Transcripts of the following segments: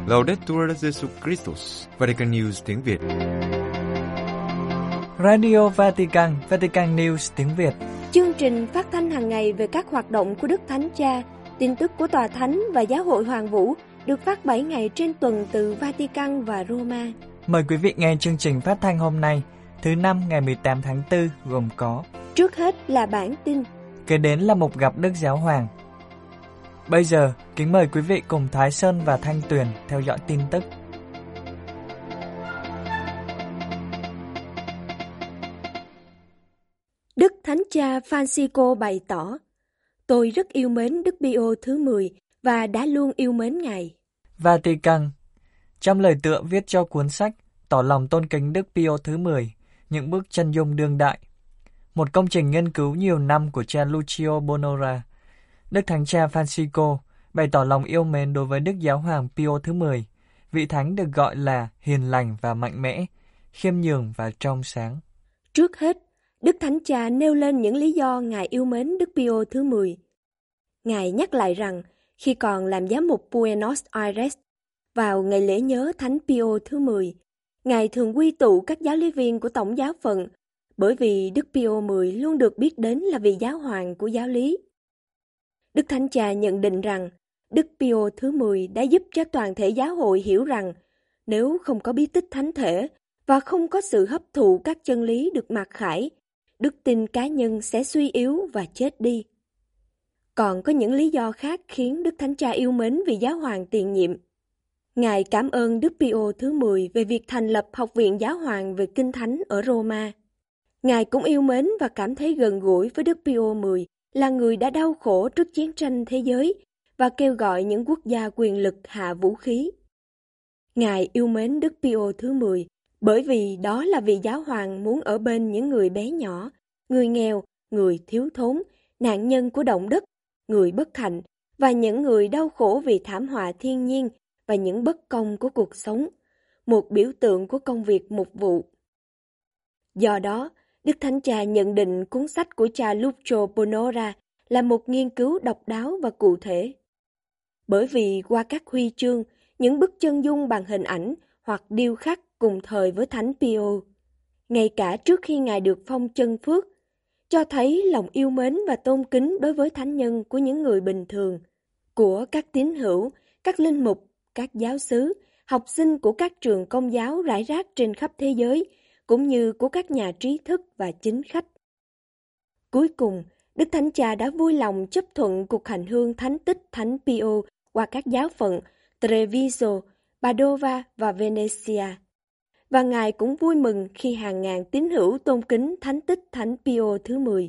Laudetur Jesus Christus, Vatican News tiếng Việt. Radio Vatican, Vatican News tiếng Việt. Chương trình phát thanh hàng ngày về các hoạt động của Đức Thánh Cha, tin tức của Tòa Thánh và Giáo hội Hoàng Vũ được phát 7 ngày trên tuần từ Vatican và Roma. Mời quý vị nghe chương trình phát thanh hôm nay, thứ Năm ngày 18 tháng 4 gồm có: trước hết là bản tin, kế đến là mục gặp Đức Giáo Hoàng. Bây giờ, kính mời quý vị cùng Thái Sơn và Thanh Tuyền theo dõi tin tức. Đức Thánh Cha Francisco bày tỏ: tôi rất yêu mến Đức Pio thứ 10 và đã luôn yêu mến Ngài. Vatican. Trong lời tựa viết cho cuốn sách Tỏ lòng tôn kính Đức Pio thứ 10, những bước chân dung đương đại, một công trình nghiên cứu nhiều năm của cha Lucio Bonora, Đức Thánh Cha Francisco bày tỏ lòng yêu mến đối với Đức Giáo Hoàng Pio thứ 10, vị thánh được gọi là hiền lành và mạnh mẽ, khiêm nhường và trong sáng. Trước hết, Đức Thánh Cha nêu lên những lý do Ngài yêu mến Đức Pio thứ 10. Ngài nhắc lại rằng, khi còn làm giám mục Buenos Aires, vào ngày lễ nhớ Thánh Pio thứ 10, Ngài thường quy tụ các giáo lý viên của Tổng giáo phận, bởi vì Đức Pio 10 luôn được biết đến là vị giáo hoàng của giáo lý. Đức Thánh Cha nhận định rằng, Đức Pio thứ 10 đã giúp cho toàn thể giáo hội hiểu rằng, nếu không có bí tích thánh thể và không có sự hấp thụ các chân lý được mặc khải, đức tin cá nhân sẽ suy yếu và chết đi. Còn có những lý do khác khiến Đức Thánh Cha yêu mến vị giáo hoàng tiền nhiệm. Ngài cảm ơn Đức Pio thứ 10 về việc thành lập Học viện Giáo hoàng về Kinh Thánh ở Roma. Ngài cũng yêu mến và cảm thấy gần gũi với Đức Pio 10 là người đã đau khổ trước chiến tranh thế giới và kêu gọi những quốc gia quyền lực hạ vũ khí. Ngài yêu mến Đức Pio thứ 10 bởi vì đó là vị giáo hoàng muốn ở bên những người bé nhỏ, người nghèo, người thiếu thốn, nạn nhân của động đất, người bất hạnh và những người đau khổ vì thảm họa thiên nhiên và những bất công của cuộc sống, một biểu tượng của công việc mục vụ. Do đó, Đức Thánh Cha nhận định cuốn sách của cha Lucio Bonora là một nghiên cứu độc đáo và cụ thể. Bởi vì qua các huy chương, những bức chân dung bằng hình ảnh hoặc điêu khắc cùng thời với Thánh Pio, ngay cả trước khi Ngài được phong chân phước, cho thấy lòng yêu mến và tôn kính đối với thánh nhân của những người bình thường, của các tín hữu, các linh mục, các giáo xứ, học sinh của các trường công giáo rải rác trên khắp thế giới, cũng như của các nhà trí thức và chính khách. Cuối cùng, Đức Thánh Cha đã vui lòng chấp thuận cuộc hành hương thánh tích Thánh Pio qua các giáo phận Treviso, Padova và Venezia. Và Ngài cũng vui mừng khi hàng ngàn tín hữu tôn kính thánh tích Thánh Pio thứ 10.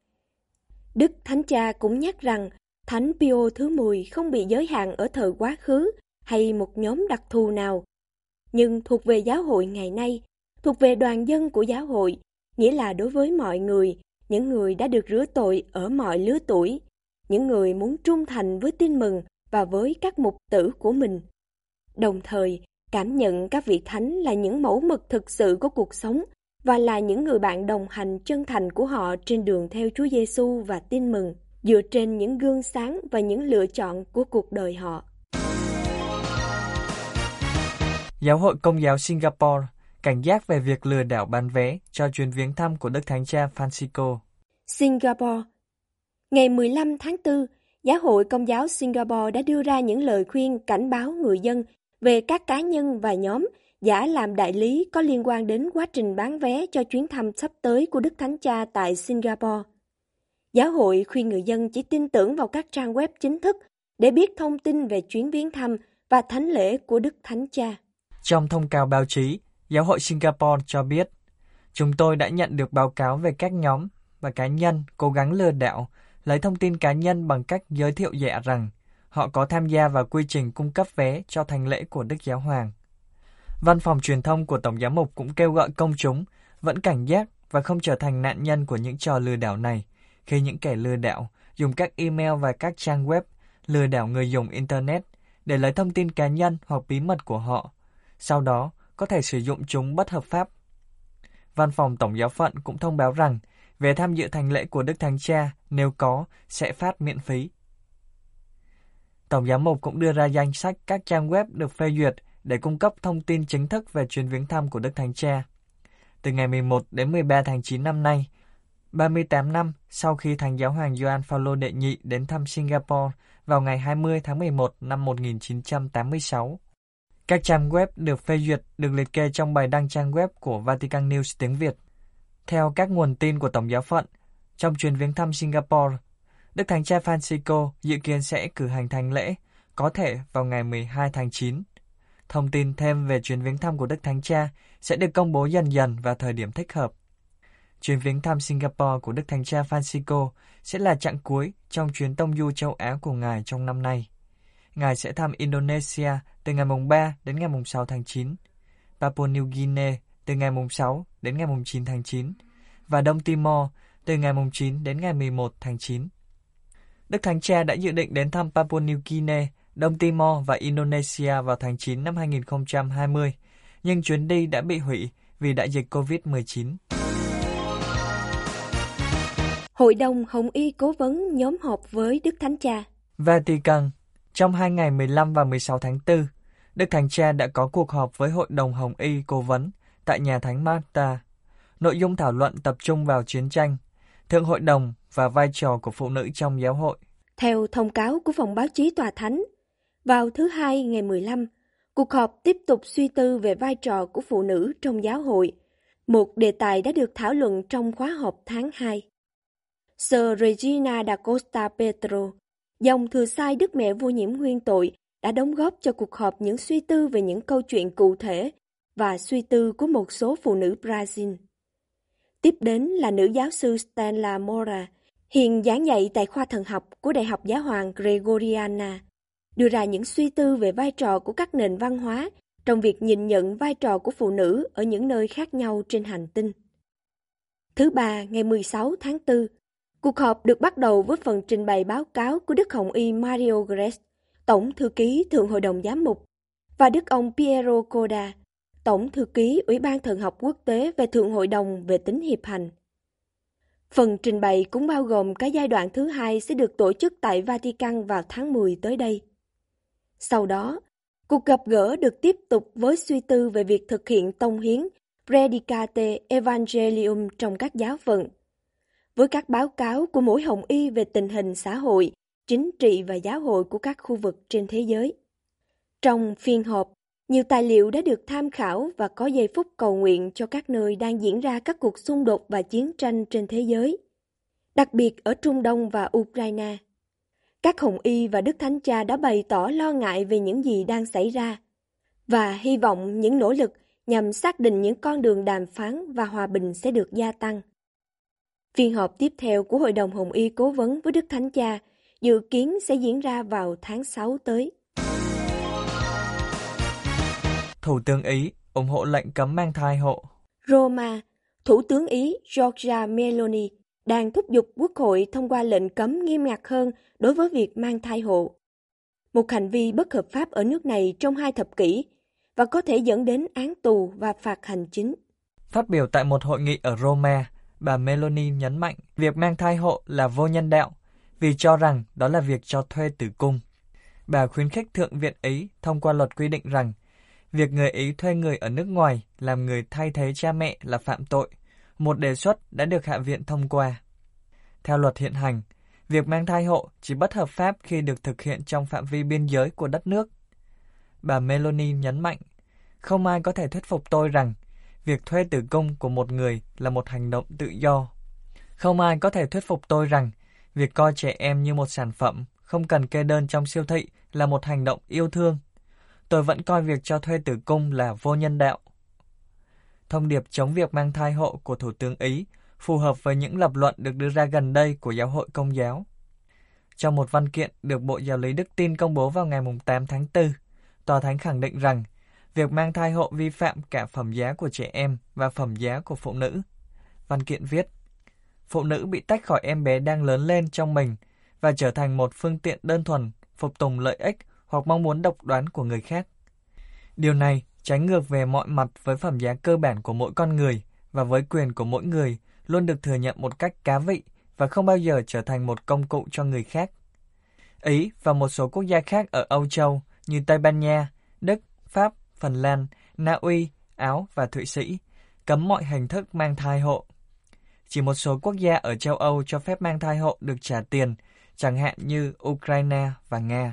Đức Thánh Cha cũng nhắc rằng Thánh Pio thứ 10 không bị giới hạn ở thời quá khứ hay một nhóm đặc thù nào, nhưng thuộc về giáo hội ngày nay, thuộc về đoàn dân của giáo hội, nghĩa là đối với mọi người, những người đã được rửa tội ở mọi lứa tuổi, những người muốn trung thành với tin mừng và với các mục tử của mình. Đồng thời, cảm nhận các vị thánh là những mẫu mực thực sự của cuộc sống và là những người bạn đồng hành chân thành của họ trên đường theo Chúa Giêsu và tin mừng, dựa trên những gương sáng và những lựa chọn của cuộc đời họ. Giáo hội Công giáo Singapore cảnh giác về việc lừa đảo bán vé cho chuyến viếng thăm của Đức Thánh Cha Francisco. Singapore. Ngày 15 tháng 4, Giáo hội Công giáo Singapore đã đưa ra những lời khuyên cảnh báo người dân về các cá nhân và nhóm giả làm đại lý có liên quan đến quá trình bán vé cho chuyến thăm sắp tới của Đức Thánh Cha tại Singapore. Giáo hội khuyên người dân chỉ tin tưởng vào các trang web chính thức để biết thông tin về chuyến viếng thăm và thánh lễ của Đức Thánh Cha. Trong thông cáo báo chí, Giáo hội Singapore cho biết, chúng tôi đã nhận được báo cáo về các nhóm và cá nhân cố gắng lừa đảo, lấy thông tin cá nhân bằng cách giới thiệu dạ rằng họ có tham gia vào quy trình cung cấp vé cho thánh lễ của Đức Giáo Hoàng. Văn phòng truyền thông của Tổng giám mục cũng kêu gọi công chúng vẫn cảnh giác và không trở thành nạn nhân của những trò lừa đảo này, khi những kẻ lừa đảo dùng các email và các trang web lừa đảo người dùng Internet để lấy thông tin cá nhân hoặc bí mật của họ, sau đó có thể sử dụng chúng bất hợp pháp. Văn phòng Tổng giáo phận cũng thông báo rằng vé tham dự thánh lễ của Đức Thánh Cha nếu có sẽ phát miễn phí. Tổng giám mục cũng đưa ra danh sách các trang web được phê duyệt để cung cấp thông tin chính thức về chuyến viếng thăm của Đức Thánh Cha. Từ ngày 11 đến 13 tháng 9 năm nay, 38 năm sau khi Thánh Giáo hoàng Gioan Phaolô đệ nhị đến thăm Singapore vào ngày 20 tháng 11 năm 1986. Các trang web được phê duyệt được liệt kê trong bài đăng trang web của Vatican News tiếng Việt. Theo các nguồn tin của Tổng giáo phận, trong chuyến viếng thăm Singapore, Đức Thánh Cha Francisco dự kiến sẽ cử hành thánh lễ, có thể vào ngày 12 tháng 9. Thông tin thêm về chuyến viếng thăm của Đức Thánh Cha sẽ được công bố dần dần vào thời điểm thích hợp. Chuyến viếng thăm Singapore của Đức Thánh Cha Francisco sẽ là chặng cuối trong chuyến tông du châu Á của Ngài trong năm nay. Ngài sẽ thăm Indonesia từ ngày 3 đến ngày 6 tháng 9, Papua New Guinea từ ngày 6 đến ngày 9 tháng 9 và Đông Timor từ ngày 9 đến ngày 11 tháng 9. Đức Thánh Cha đã dự định đến thăm Papua New Guinea, Đông Timor và Indonesia vào tháng 9 năm 2020, nhưng chuyến đi đã bị hủy vì đại dịch COVID-19. Hội đồng Hồng Y cố vấn nhóm họp với Đức Thánh Cha. Vatican. Trong 2 ngày 15 và 16 tháng 4, Đức Thánh Cha đã có cuộc họp với Hội đồng Hồng Y cố vấn tại nhà Thánh Marta. Nội dung thảo luận tập trung vào chiến tranh, Thượng Hội đồng và vai trò của phụ nữ trong giáo hội. Theo thông cáo của phòng báo chí Tòa Thánh, vào thứ Hai ngày 15, cuộc họp tiếp tục suy tư về vai trò của phụ nữ trong giáo hội, một đề tài đã được thảo luận trong khóa họp tháng 2. Sir Regina da Costa Petro, dòng thừa sai Đức Mẹ Vô Nhiễm Nguyên Tội, đã đóng góp cho cuộc họp những suy tư về những câu chuyện cụ thể và suy tư của một số phụ nữ Brazil. Tiếp đến là nữ giáo sư Stella Mora, hiện giảng dạy tại khoa thần học của Đại học Giáo hoàng Gregoriana, đưa ra những suy tư về vai trò của các nền văn hóa trong việc nhìn nhận vai trò của phụ nữ ở những nơi khác nhau trên hành tinh. Thứ Ba, ngày 16 tháng 4, cuộc họp được bắt đầu với phần trình bày báo cáo của Đức Hồng Y Mario Grech, Tổng Thư ký Thượng Hội đồng Giám mục, và Đức ông Piero Coda, Tổng Thư ký Ủy ban Thần học Quốc tế về Thượng Hội đồng về tính hiệp hành. Phần trình bày cũng bao gồm cái giai đoạn thứ hai sẽ được tổ chức tại Vatican vào tháng 10 tới đây. Sau đó, cuộc gặp gỡ được tiếp tục với suy tư về việc thực hiện tông hiến Predicate Evangelium trong các giáo phận, với các báo cáo của mỗi Hồng Y về tình hình xã hội, chính trị và giáo hội của các khu vực trên thế giới. Trong phiên họp, nhiều tài liệu đã được tham khảo và có giây phút cầu nguyện cho các nơi đang diễn ra các cuộc xung đột và chiến tranh trên thế giới, đặc biệt ở Trung Đông và Ukraine. Các Hồng Y và Đức Thánh Cha đã bày tỏ lo ngại về những gì đang xảy ra và hy vọng những nỗ lực nhằm xác định những con đường đàm phán và hòa bình sẽ được gia tăng. Phiên họp tiếp theo của Hội đồng Hồng Y cố vấn với Đức Thánh Cha dự kiến sẽ diễn ra vào tháng 6 tới. Thủ tướng Ý ủng hộ lệnh cấm mang thai hộ. Roma, Thủ tướng Ý Giorgia Meloni đang thúc giục Quốc hội thông qua lệnh cấm nghiêm ngặt hơn đối với việc mang thai hộ, một hành vi bất hợp pháp ở nước này trong 2 thập kỷ và có thể dẫn đến án tù và phạt hành chính. Phát biểu tại một hội nghị ở Roma, bà Meloni nhấn mạnh việc mang thai hộ là vô nhân đạo vì cho rằng đó là việc cho thuê tử cung. Bà khuyến khích Thượng viện Ý thông qua luật quy định rằng việc người Ý thuê người ở nước ngoài làm người thay thế cha mẹ là phạm tội, một đề xuất đã được Hạ viện thông qua. Theo luật hiện hành, việc mang thai hộ chỉ bất hợp pháp khi được thực hiện trong phạm vi biên giới của đất nước. Bà Meloni nhấn mạnh, không ai có thể thuyết phục tôi rằng việc thuê tử cung của một người là một hành động tự do. Không ai có thể thuyết phục tôi rằng việc coi trẻ em như một sản phẩm không cần kê đơn trong siêu thị là một hành động yêu thương. Tôi vẫn coi việc cho thuê tử cung là vô nhân đạo. Thông điệp chống việc mang thai hộ của Thủ tướng Ý phù hợp với những lập luận được đưa ra gần đây của Giáo hội Công giáo. Trong một văn kiện được Bộ Giáo lý Đức Tin công bố vào ngày 8 tháng 4, Tòa Thánh khẳng định rằng việc mang thai hộ vi phạm cả phẩm giá của trẻ em và phẩm giá của phụ nữ. Văn kiện viết, phụ nữ bị tách khỏi em bé đang lớn lên trong mình và trở thành một phương tiện đơn thuần, phục tùng lợi ích hoặc mong muốn độc đoán của người khác. Điều này trái ngược về mọi mặt với phẩm giá cơ bản của mỗi con người và với quyền của mỗi người luôn được thừa nhận một cách cá vị và không bao giờ trở thành một công cụ cho người khác. Ý và một số quốc gia khác ở Âu Châu như Tây Ban Nha, Đức, Pháp, Phần Lan, Na Uy, Áo và Thụy Sĩ cấm mọi hình thức mang thai hộ. Chỉ một số quốc gia ở châu Âu cho phép mang thai hộ được trả tiền, chẳng hạn như Ukraine và Nga.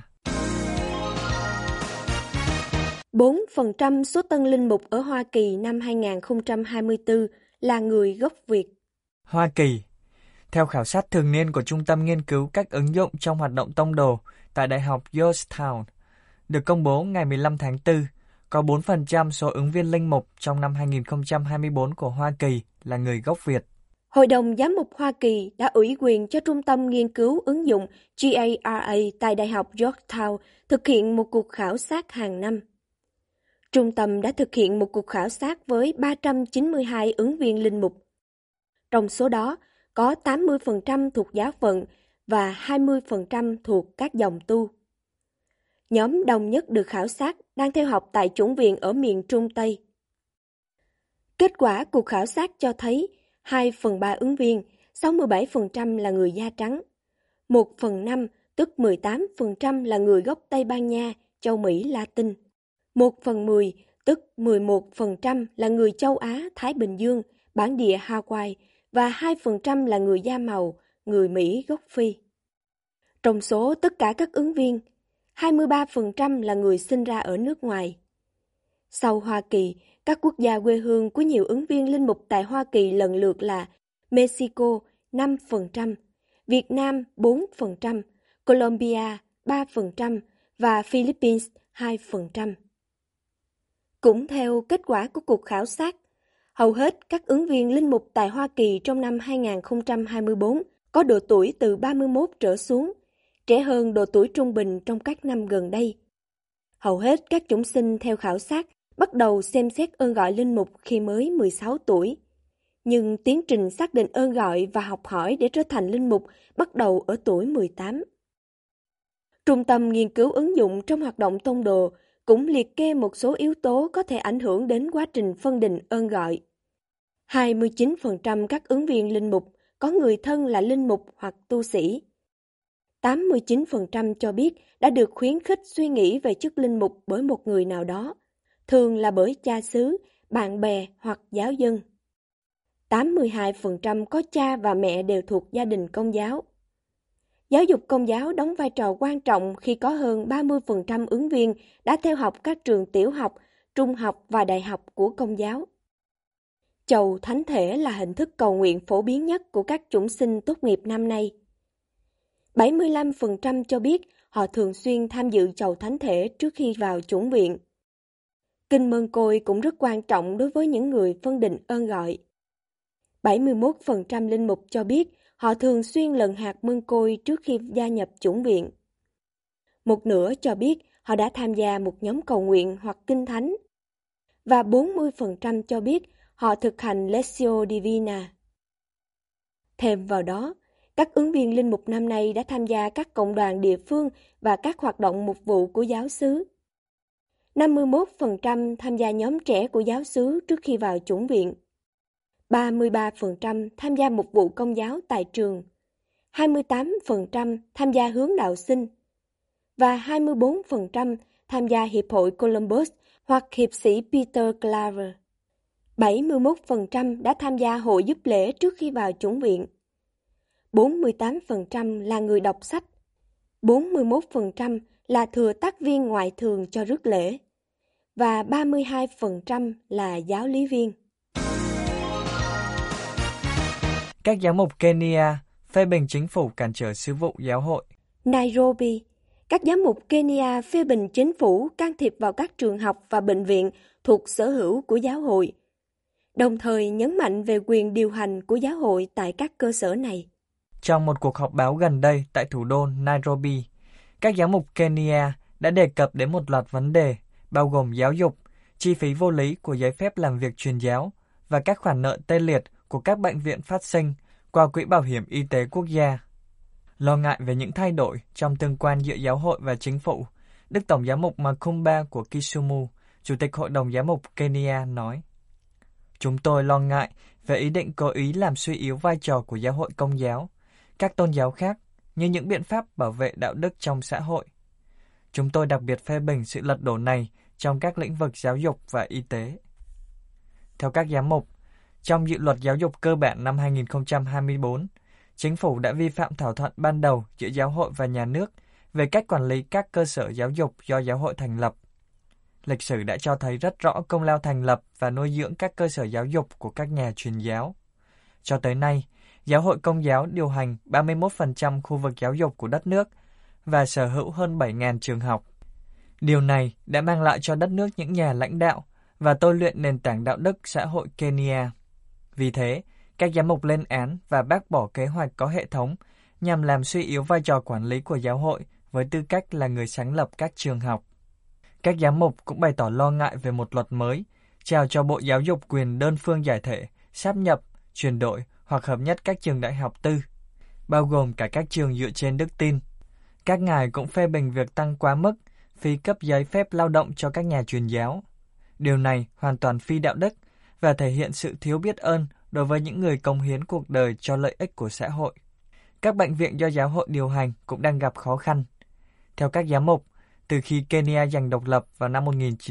4% số tân linh mục ở Hoa Kỳ năm 2024 là người gốc Việt. Hoa Kỳ. Theo khảo sát thường niên của Trung tâm Nghiên cứu các ứng dụng trong hoạt động tông đồ tại Đại học Georgetown, được công bố ngày 15 tháng 4, có 4% số ứng viên linh mục trong năm 2024 của Hoa Kỳ là người gốc Việt. Hội đồng Giám mục Hoa Kỳ đã ủy quyền cho Trung tâm Nghiên cứu ứng dụng GARA tại Đại học Georgetown thực hiện một cuộc khảo sát hàng năm. Trung tâm đã thực hiện một cuộc khảo sát với 392 ứng viên linh mục. Trong số đó, có 80% thuộc giáo phận và 20% thuộc các dòng tu. Nhóm đông nhất được khảo sát đang theo học tại chủng viện ở miền Trung Tây. Kết quả cuộc khảo sát cho thấy 2/3 ứng viên, 67% là người da trắng. 1/5, tức 18% là người gốc Tây Ban Nha, châu Mỹ Latin. 1/10, tức 11% là người châu Á, Thái Bình Dương, bản địa Hawaii và 2% là người da màu, người Mỹ gốc Phi. Trong số tất cả các ứng viên, 23% là người sinh ra ở nước ngoài. Sau Hoa Kỳ, các quốc gia quê hương của nhiều ứng viên linh mục tại Hoa Kỳ lần lượt là Mexico 5%, Việt Nam 4%, Colombia 3% và Philippines 2%. Cũng theo kết quả của cuộc khảo sát, hầu hết các ứng viên linh mục tại Hoa Kỳ trong năm 2024 có độ tuổi từ 31 trở xuống, trẻ hơn độ tuổi trung bình trong các năm gần đây. Hầu hết các chủng sinh theo khảo sát bắt đầu xem xét ơn gọi linh mục khi mới 16 tuổi. Nhưng tiến trình xác định ơn gọi và học hỏi để trở thành linh mục bắt đầu ở tuổi 18. Trung tâm Nghiên cứu ứng dụng trong hoạt động tông đồ cũng liệt kê một số yếu tố có thể ảnh hưởng đến quá trình phân định ơn gọi. 29% các ứng viên linh mục có người thân là linh mục hoặc tu sĩ. 89% cho biết đã được khuyến khích suy nghĩ về chức linh mục bởi một người nào đó, thường là bởi cha xứ, bạn bè hoặc giáo dân. 82% có cha và mẹ đều thuộc gia đình Công giáo. Giáo dục Công giáo đóng vai trò quan trọng khi có hơn 30% ứng viên đã theo học các trường tiểu học, trung học và đại học của Công giáo. Chầu thánh thể là hình thức cầu nguyện phổ biến nhất của các chủng sinh tốt nghiệp năm nay. 75% cho biết họ thường xuyên tham dự chầu thánh thể trước khi vào chủng viện. Kinh mân côi cũng rất quan trọng đối với những người phân định ơn gọi. 71% linh mục cho biết họ thường xuyên lần hạt mân côi trước khi gia nhập chủng viện. Một nửa cho biết họ đã tham gia một nhóm cầu nguyện hoặc kinh thánh. Và 40% cho biết họ thực hành Lectio Divina. Thêm vào đó, các ứng viên linh mục năm nay đã tham gia các cộng đoàn địa phương và các hoạt động mục vụ của giáo xứ. 51% tham gia nhóm trẻ của giáo xứ trước khi vào chủng viện. 33% tham gia mục vụ Công giáo tại trường. 28% tham gia hướng đạo sinh. Và 24% tham gia Hiệp hội Columbus hoặc Hiệp sĩ Peter Claver. 71% đã tham gia hội giúp lễ trước khi vào chủng viện. 48% là người đọc sách. 41% là thừa tác viên ngoại thường cho rước lễ. Và 32% là giáo lý viên. Các giám mục Kenya phê bình chính phủ cản trở sứ vụ giáo hội. Nairobi, các giám mục Kenya phê bình chính phủ can thiệp vào các trường học và bệnh viện thuộc sở hữu của giáo hội, đồng thời nhấn mạnh về quyền điều hành của giáo hội tại các cơ sở này. Trong một cuộc họp báo gần đây tại thủ đô Nairobi, các giám mục Kenya đã đề cập đến một loạt vấn đề, bao gồm giáo dục, chi phí vô lý của giấy phép làm việc truyền giáo và các khoản nợ tê liệt của các bệnh viện phát sinh qua Quỹ Bảo hiểm Y tế Quốc gia. Lo ngại về những thay đổi trong tương quan giữa giáo hội và chính phủ, Đức Tổng giám mục Makumba của Kisumu, Chủ tịch Hội đồng Giám mục Kenya nói: "Chúng tôi lo ngại về ý định cố ý làm suy yếu vai trò của giáo hội Công giáo, các tôn giáo khác, như những biện pháp bảo vệ đạo đức trong xã hội. Chúng tôi đặc biệt phê bình sự lật đổ này trong các lĩnh vực giáo dục và y tế. Theo các giám mục, trong dự luật giáo dục cơ bản năm 2024, Chính phủ đã vi phạm thỏa thuận ban đầu giữa giáo hội và nhà nước về cách quản lý các cơ sở giáo dục do giáo hội thành lập. Lịch sử đã cho thấy rất rõ công lao thành lập và nuôi dưỡng các cơ sở giáo dục của các nhà truyền giáo. Cho tới nay, Giáo hội Công giáo điều hành 31% khu vực giáo dục của đất nước và sở hữu hơn 7.000 trường học. Điều này đã mang lại cho đất nước những nhà lãnh đạo và tôi luyện nền tảng đạo đức xã hội Kenya. Vì thế, các giám mục lên án và bác bỏ kế hoạch có hệ thống nhằm làm suy yếu vai trò quản lý của giáo hội với tư cách là người sáng lập các trường học. Các giám mục cũng bày tỏ lo ngại về một luật mới, trao cho Bộ Giáo dục quyền đơn phương giải thể, sáp nhập, chuyển đổi hoặc hợp nhất các trường đại học tư, bao gồm cả các trường dựa trên đức tin. Các ngài cũng phê bình việc tăng quá mức phí cấp giấy phép lao động cho các nhà truyền giáo. Điều này hoàn toàn phi đạo đức và thể hiện sự thiếu biết ơn đối với những người cống hiến cuộc đời cho lợi ích của xã hội. Các bệnh viện do giáo hội điều hành cũng đang gặp khó khăn. Theo các giám mục, từ khi Kenya giành độc lập vào năm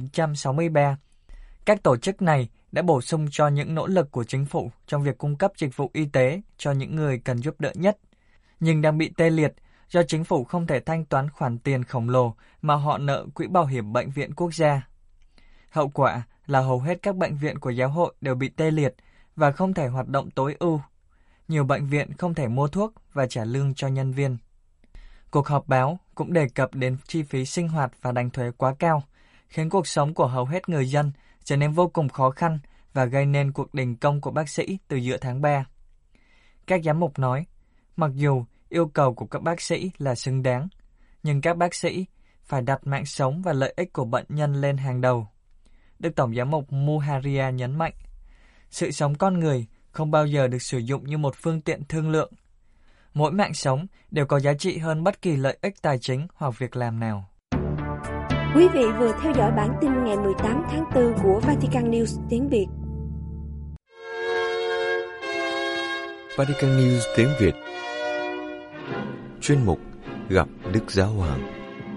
1963, các tổ chức này đã bổ sung cho những nỗ lực của chính phủ trong việc cung cấp dịch vụ y tế cho những người cần giúp đỡ nhất, nhưng đang bị tê liệt do chính phủ không thể thanh toán khoản tiền khổng lồ mà họ nợ Quỹ Bảo hiểm Bệnh viện Quốc gia. Hậu quả là hầu hết các bệnh viện của giáo hội đều bị tê liệt và không thể hoạt động tối ưu. Nhiều bệnh viện không thể mua thuốc và trả lương cho nhân viên. Cuộc họp báo cũng đề cập đến chi phí sinh hoạt và đánh thuế quá cao, khiến cuộc sống của hầu hết người dân trở nên vô cùng khó khăn và gây nên cuộc đình công của bác sĩ từ giữa tháng 3. Các giám mục nói, mặc dù yêu cầu của các bác sĩ là xứng đáng, nhưng các bác sĩ phải đặt mạng sống và lợi ích của bệnh nhân lên hàng đầu. Đức Tổng giám mục Muharia nhấn mạnh, sự sống con người không bao giờ được sử dụng như một phương tiện thương lượng. Mỗi mạng sống đều có giá trị hơn bất kỳ lợi ích tài chính hoặc việc làm nào. Quý vị vừa theo dõi bản tin ngày 18 tháng 4 của Vatican News tiếng Việt. Vatican News tiếng Việt. Chuyên mục Gặp Đức Giáo Hoàng.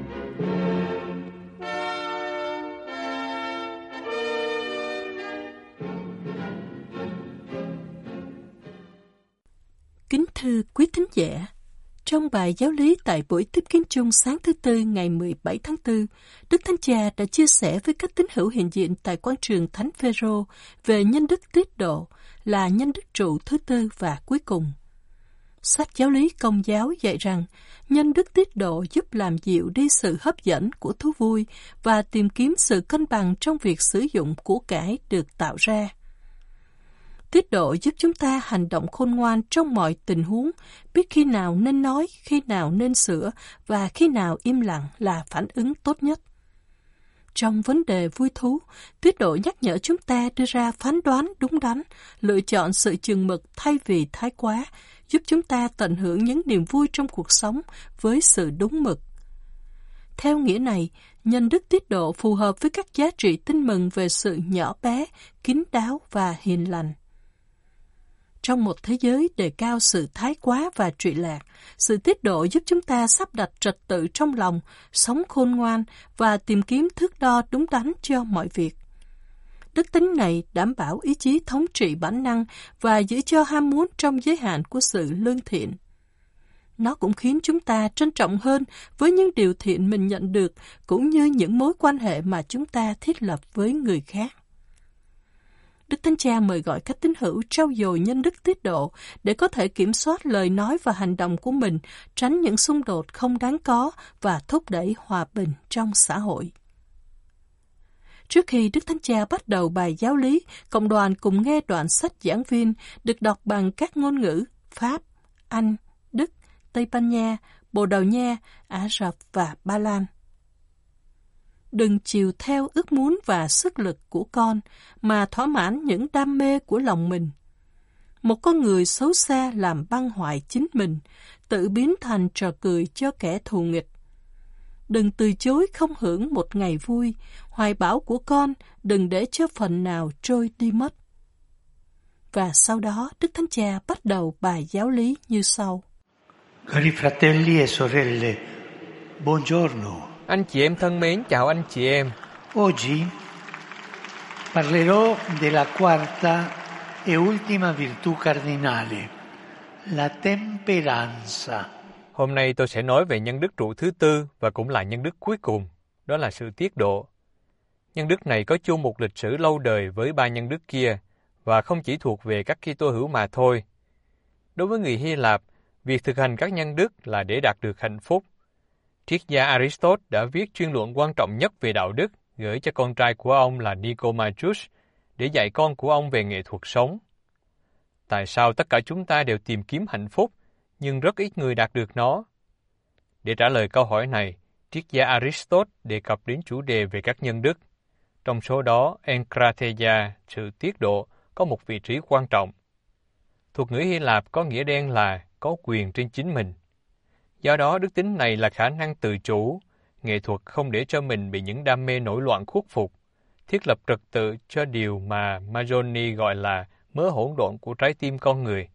Kính thưa quý thính giả, trong bài giáo lý tại buổi tiếp kiến chung sáng thứ Tư ngày 17 tháng 4, Đức Thánh Cha đã chia sẻ với các tín hữu hiện diện tại quảng trường Thánh Phêrô về nhân đức tiết độ là nhân đức trụ thứ tư và cuối cùng. Sách giáo lý Công giáo dạy rằng nhân đức tiết độ giúp làm dịu đi sự hấp dẫn của thú vui và tìm kiếm sự cân bằng trong việc sử dụng của cải được tạo ra. Tiết độ giúp chúng ta hành động khôn ngoan trong mọi tình huống, biết khi nào nên nói, khi nào nên sửa và khi nào im lặng là phản ứng tốt nhất. Trong vấn đề vui thú, tiết độ nhắc nhở chúng ta đưa ra phán đoán đúng đắn, lựa chọn sự chừng mực thay vì thái quá, giúp chúng ta tận hưởng những niềm vui trong cuộc sống với sự đúng mực. Theo nghĩa này, nhân đức tiết độ phù hợp với các giá trị tin mừng về sự nhỏ bé, kín đáo và hiền lành. Trong một thế giới đề cao sự thái quá và trụy lạc, sự tiết độ giúp chúng ta sắp đặt trật tự trong lòng, sống khôn ngoan và tìm kiếm thước đo đúng đắn cho mọi việc. Đức tính này đảm bảo ý chí thống trị bản năng và giữ cho ham muốn trong giới hạn của sự lương thiện. Nó cũng khiến chúng ta trân trọng hơn với những điều thiện mình nhận được, cũng như những mối quan hệ mà chúng ta thiết lập với người khác. Đức Thánh Cha mời gọi các tín hữu trau dồi nhân đức tiết độ để có thể kiểm soát lời nói và hành động của mình, tránh những xung đột không đáng có và thúc đẩy hòa bình trong xã hội. Trước khi Đức Thánh Cha bắt đầu bài giáo lý, cộng đoàn cùng nghe đoạn sách giảng viên được đọc bằng các ngôn ngữ Pháp, Anh, Đức, Tây Ban Nha, Bồ Đào Nha, Ả Rập và Ba Lan. Đừng chiều theo ước muốn và sức lực của con, mà thỏa mãn những đam mê của lòng mình. Một con người xấu xa làm băng hoại chính mình, tự biến thành trò cười cho kẻ thù nghịch. Đừng từ chối không hưởng một ngày vui, hoài bão của con đừng để cho phần nào trôi đi mất. Và sau đó Đức Thánh Cha bắt đầu bài giáo lý như sau. Cari fratelli e sorelle, buongiorno. Anh chị em thân mến, chào anh chị em. Oggi parlerò della quarta e ultima virtù cardinale, la temperanza. Hôm nay tôi sẽ nói về nhân đức trụ thứ tư và cũng là nhân đức cuối cùng, đó là sự tiết độ. Nhân đức này có chung một lịch sử lâu đời với ba nhân đức kia và không chỉ thuộc về các Kitô hữu mà thôi. Đối với người Hy Lạp, việc thực hành các nhân đức là để đạt được hạnh phúc. Triết gia Aristotle đã viết chuyên luận quan trọng nhất về đạo đức gửi cho con trai của ông là Nicomachus để dạy con của ông về nghệ thuật sống. Tại sao tất cả chúng ta đều tìm kiếm hạnh phúc, nhưng rất ít người đạt được nó? Để trả lời câu hỏi này, triết gia Aristotle đề cập đến chủ đề về các nhân đức. Trong số đó, enkrateia, sự tiết độ, có một vị trí quan trọng. Thuật ngữ Hy Lạp có nghĩa đen là có quyền trên chính mình. Do đó, đức tính này là khả năng tự chủ, nghệ thuật không để cho mình bị những đam mê nổi loạn khuất phục, thiết lập trật tự cho điều mà Mazzoni gọi là mớ hỗn độn của trái tim con người.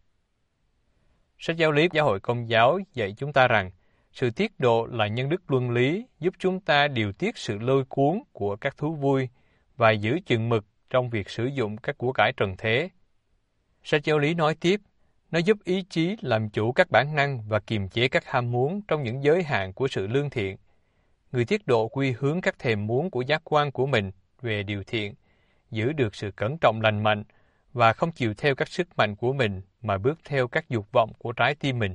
Sách giáo lý Giáo hội Công giáo dạy chúng ta rằng sự tiết độ là nhân đức luân lý giúp chúng ta điều tiết sự lôi cuốn của các thú vui và giữ chừng mực trong việc sử dụng các của cải trần thế. Sách giáo lý nói tiếp, nó giúp ý chí làm chủ các bản năng và kiềm chế các ham muốn trong những giới hạn của sự lương thiện. Người tiết độ quy hướng các thèm muốn của giác quan của mình về điều thiện, giữ được sự cẩn trọng lành mạnh và không chịu theo các sức mạnh của mình mà bước theo các dục vọng của trái tim mình.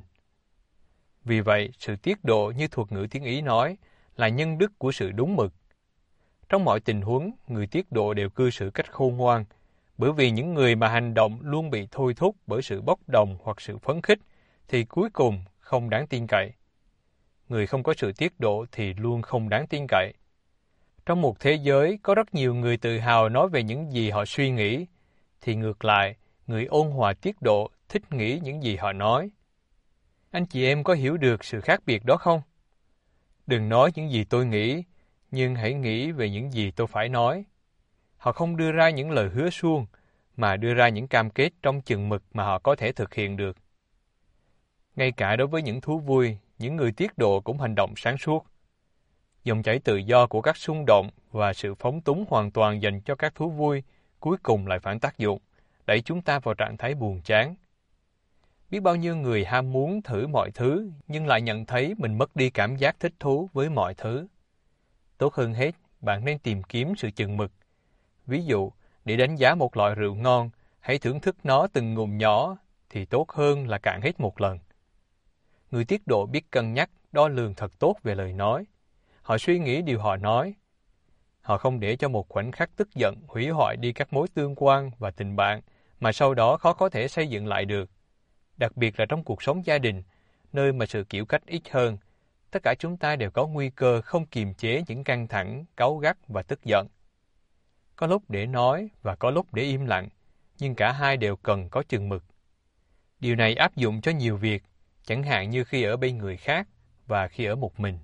Vì vậy, sự tiết độ như thuật ngữ tiếng Ý nói là nhân đức của sự đúng mực. Trong mọi tình huống, người tiết độ đều cư xử cách khôn ngoan, bởi vì những người mà hành động luôn bị thôi thúc bởi sự bốc đồng hoặc sự phấn khích thì cuối cùng không đáng tin cậy. Người không có sự tiết độ thì luôn không đáng tin cậy. Trong một thế giới có rất nhiều người tự hào nói về những gì họ suy nghĩ, thì ngược lại, người ôn hòa tiết độ thích nghĩ những gì họ nói. Anh chị em có hiểu được sự khác biệt đó không? Đừng nói những gì tôi nghĩ, nhưng hãy nghĩ về những gì tôi phải nói. Họ không đưa ra những lời hứa suông, mà đưa ra những cam kết trong chừng mực mà họ có thể thực hiện được. Ngay cả đối với những thú vui, những người tiết độ cũng hành động sáng suốt. Dòng chảy tự do của các xung động và sự phóng túng hoàn toàn dành cho các thú vui cuối cùng lại phản tác dụng, đẩy chúng ta vào trạng thái buồn chán. Biết bao nhiêu người ham muốn thử mọi thứ nhưng lại nhận thấy mình mất đi cảm giác thích thú với mọi thứ. Tốt hơn hết, bạn nên tìm kiếm sự chừng mực. Ví dụ, để đánh giá một loại rượu ngon, hãy thưởng thức nó từng ngụm nhỏ thì tốt hơn là cạn hết một lần. Người tiết độ biết cân nhắc, đo lường thật tốt về lời nói. Họ suy nghĩ điều họ nói. Họ không để cho một khoảnh khắc tức giận hủy hoại đi các mối tương quan và tình bạn mà sau đó khó có thể xây dựng lại được. Đặc biệt là trong cuộc sống gia đình, nơi mà sự kiểu cách ít hơn, tất cả chúng ta đều có nguy cơ không kiềm chế những căng thẳng, cáu gắt và tức giận. Có lúc để nói và có lúc để im lặng, nhưng cả hai đều cần có chừng mực. Điều này áp dụng cho nhiều việc, chẳng hạn như khi ở bên người khác và khi ở một mình.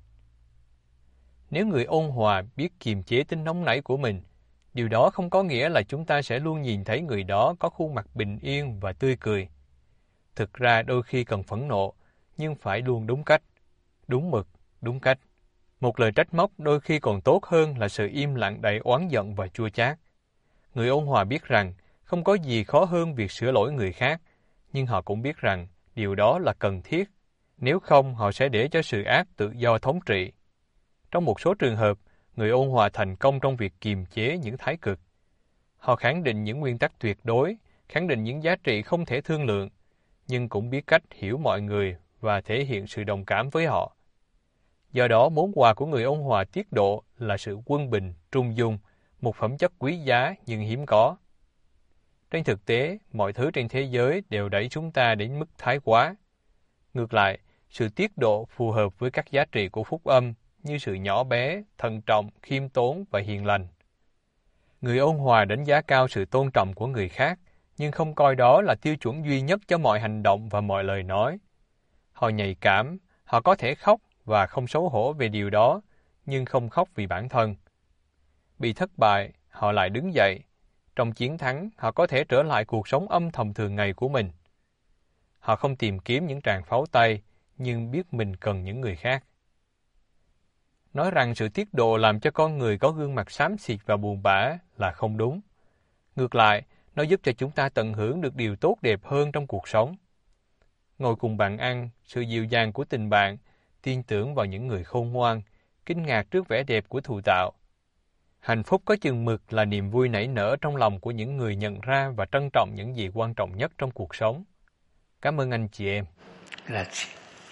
Nếu người ôn hòa biết kiềm chế tính nóng nảy của mình, điều đó không có nghĩa là chúng ta sẽ luôn nhìn thấy người đó có khuôn mặt bình yên và tươi cười. Thực ra đôi khi cần phẫn nộ, nhưng phải luôn đúng cách, đúng mực, đúng cách. Một lời trách móc đôi khi còn tốt hơn là sự im lặng đầy oán giận và chua chát. Người ôn hòa biết rằng không có gì khó hơn việc sửa lỗi người khác, nhưng họ cũng biết rằng điều đó là cần thiết. Nếu không, họ sẽ để cho sự ác tự do thống trị. Trong một số trường hợp, người ôn hòa thành công trong việc kiềm chế những thái cực. Họ khẳng định những nguyên tắc tuyệt đối, khẳng định những giá trị không thể thương lượng, nhưng cũng biết cách hiểu mọi người và thể hiện sự đồng cảm với họ. Do đó, món quà của người ôn hòa tiết độ là sự quân bình, trung dung, một phẩm chất quý giá nhưng hiếm có. Trên thực tế, mọi thứ trên thế giới đều đẩy chúng ta đến mức thái quá. Ngược lại, sự tiết độ phù hợp với các giá trị của phúc âm như sự nhỏ bé, thận trọng, khiêm tốn và hiền lành. Người ôn hòa đánh giá cao sự tôn trọng của người khác, nhưng không coi đó là tiêu chuẩn duy nhất cho mọi hành động và mọi lời nói. Họ nhạy cảm, họ có thể khóc và không xấu hổ về điều đó, nhưng không khóc vì bản thân. Bị thất bại, họ lại đứng dậy. Trong chiến thắng, họ có thể trở lại cuộc sống âm thầm thường ngày của mình. Họ không tìm kiếm những tràng pháo tay, nhưng biết mình cần những người khác. Nói rằng sự tiết độ làm cho con người có gương mặt xám xịt và buồn bã là không đúng. Ngược lại, nó giúp cho chúng ta tận hưởng được điều tốt đẹp hơn trong cuộc sống. Ngồi cùng bạn ăn, sự dịu dàng của tình bạn, tin tưởng vào những người khôn ngoan, kinh ngạc trước vẻ đẹp của thụ tạo. Hạnh phúc có chừng mực là niềm vui nảy nở trong lòng của những người nhận ra và trân trọng những gì quan trọng nhất trong cuộc sống. Cảm ơn anh chị em. Grazie.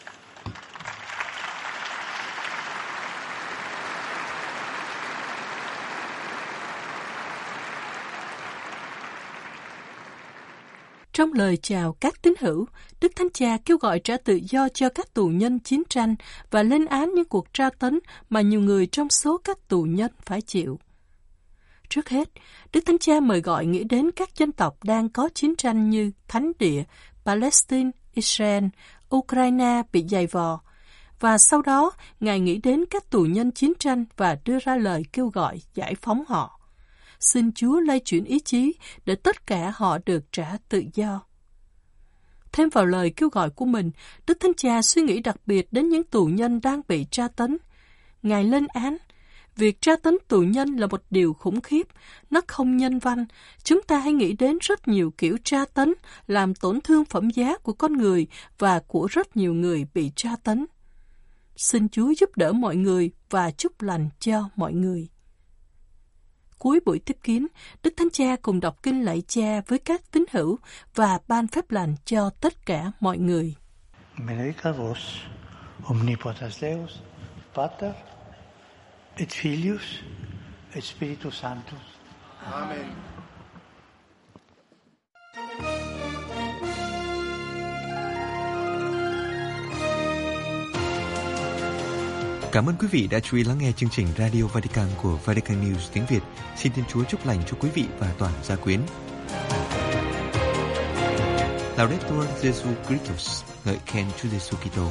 Trong lời chào các tín hữu, Đức Thánh Cha kêu gọi trả tự do cho các tù nhân chiến tranh và lên án những cuộc tra tấn mà nhiều người trong số các tù nhân phải chịu. Trước hết, Đức Thánh Cha mời gọi nghĩ đến các dân tộc đang có chiến tranh như Thánh Địa, Palestine, Israel, Ukraine bị dày vò, và sau đó Ngài nghĩ đến các tù nhân chiến tranh và đưa ra lời kêu gọi giải phóng họ. Xin Chúa lay chuyển ý chí để tất cả họ được trả tự do. Thêm vào lời kêu gọi của mình, Đức Thánh Cha suy nghĩ đặc biệt đến những tù nhân đang bị tra tấn. Ngài lên án, việc tra tấn tù nhân là một điều khủng khiếp, nó không nhân văn. Chúng ta hãy nghĩ đến rất nhiều kiểu tra tấn làm tổn thương phẩm giá của con người và của rất nhiều người bị tra tấn. Xin Chúa giúp đỡ mọi người và chúc lành cho mọi người. Cuối buổi tiếp kiến, Đức Thánh Cha cùng đọc kinh lạy Cha với các tín hữu và ban phép lành cho tất cả mọi người. Benedicat vos, omnipotens Deus, Pater, et Filius, et Spiritus Sanctus. Amen. Cảm ơn quý vị đã chú ý lắng nghe chương trình Radio Vatican của Vatican News tiếng Việt. Xin Thiên Chúa chúc lành cho quý vị và toàn gia quyến. Laudetur Jesu Christus, ngợi khen Chúa Giêsu Kitô.